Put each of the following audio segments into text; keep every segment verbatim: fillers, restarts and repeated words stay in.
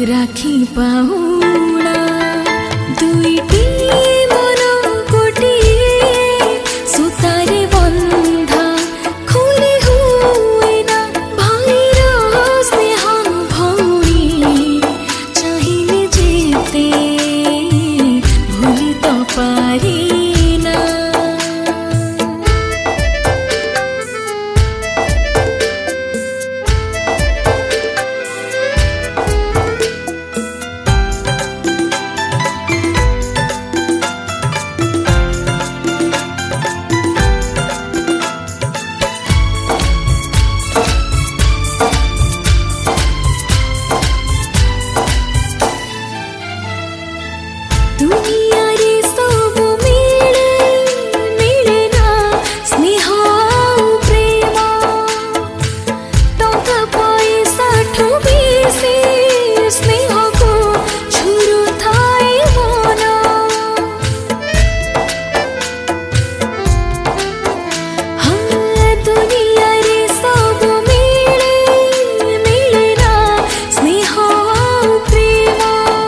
राखी पाहुणा दुईटी मन गोटिए सुतारे बंधा खोली हुए ना भाईर स्नेह भौणी चाहिए जेते भूली तो पारी दुनिया रे सब मिले मिले ना स्नेह प्रेम टंका पैसा ठू बेसी स्नेह को झुरु थाए मन हाँ दुनिया रे सब मिले मिले ना स्नेह प्रेम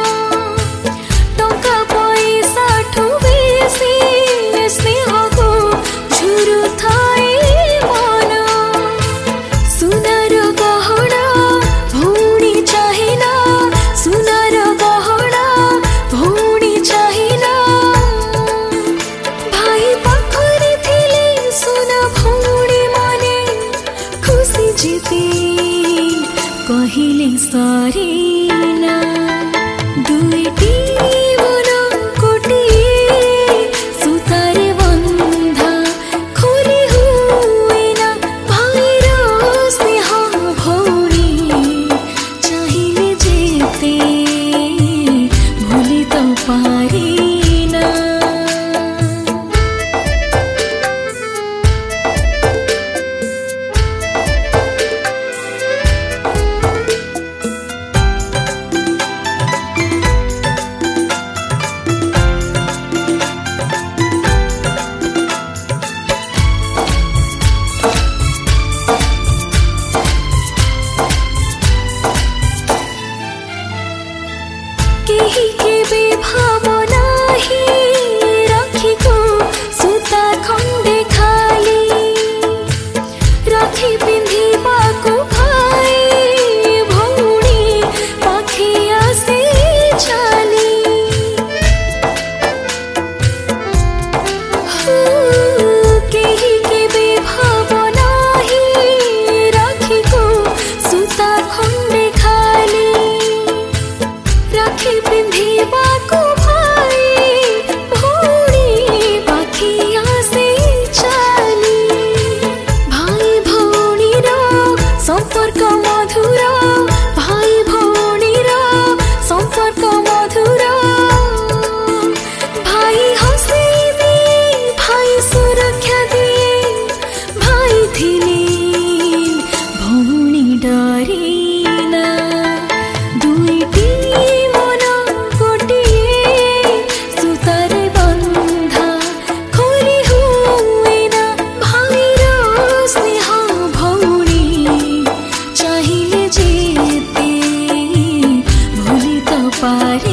कहिले सरीना दुईटी मन गोटिए सुतारे बंधा खोली हुए ना भाईर स्नेह भौणी चाहिए जेते भूली तो पारी केही केबे भावना ही राखी को सूता खंडे खाली राखी पिंधिबा को भाई भौणी पाखे आसे चाली केही केबे भावना ही राखी को सूता खंडे खाली राखी पिंधिबा को भाई भौणी पाखिया से चाली भाई भौणीर संपर्क मधुर भाई भौणीर संपर्क मधुर भाई हसे दिए भाई सुरक्षा दिए भाई थिले भौणी डरीना दुईटी पारी।